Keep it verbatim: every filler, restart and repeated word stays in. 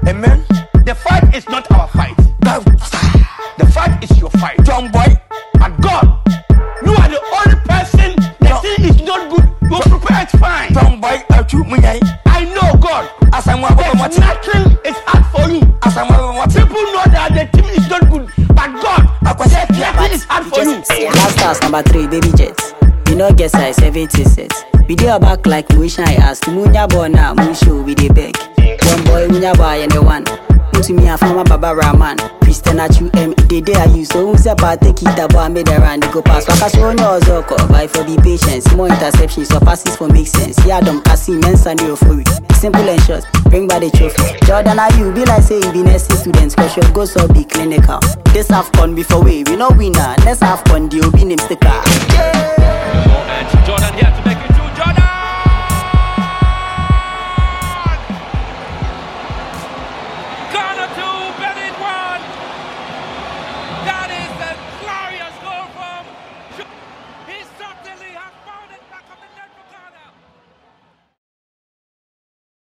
Amen. The fight is not our fight. The fight is your fight. John boy. But God, you are the only person. The no. thing is not good. You prepare it fine. John boy, I know God. As I'm There's nothing is hard for you. As I'm people know that the team is not good. But God, there's nothing is hard for you. Last house number three, baby jets. You know, guess I seventy sets. We dey back like wish I asked. Munya bona, musho we dey beg. One boy, munya boy and the one. To me, I found my Baba Rahman. Christian at you, M. They there you. So who's about take it up and made around the go pass. Waka so no zoko. Buy for the patience. More interceptions or passes for make sense. Yeah, don't pass immense and you're for it. Simple and short. Bring by the trophy. Jordan, are you? Be like say you be nursing students. Cause your go so be clinical. This half con before we. We no winner. Let's have fun. The Obi name sticker. And Jordan here to make